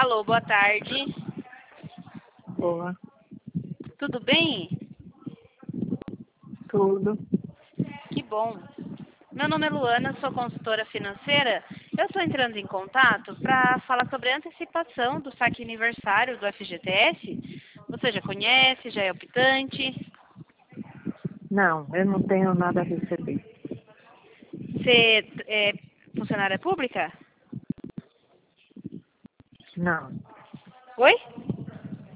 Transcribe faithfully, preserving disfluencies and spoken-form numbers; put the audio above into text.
Alô, boa tarde. Boa, Tudo bem? tudo. Que bom. Meu nome é Luana, sou consultora financeira. Eu estou entrando em contato para falar sobre a antecipação do saque aniversário do F G T S. Você já conhece, já é optante? Não, eu não tenho nada a receber. Você é funcionária pública? Não, Oi?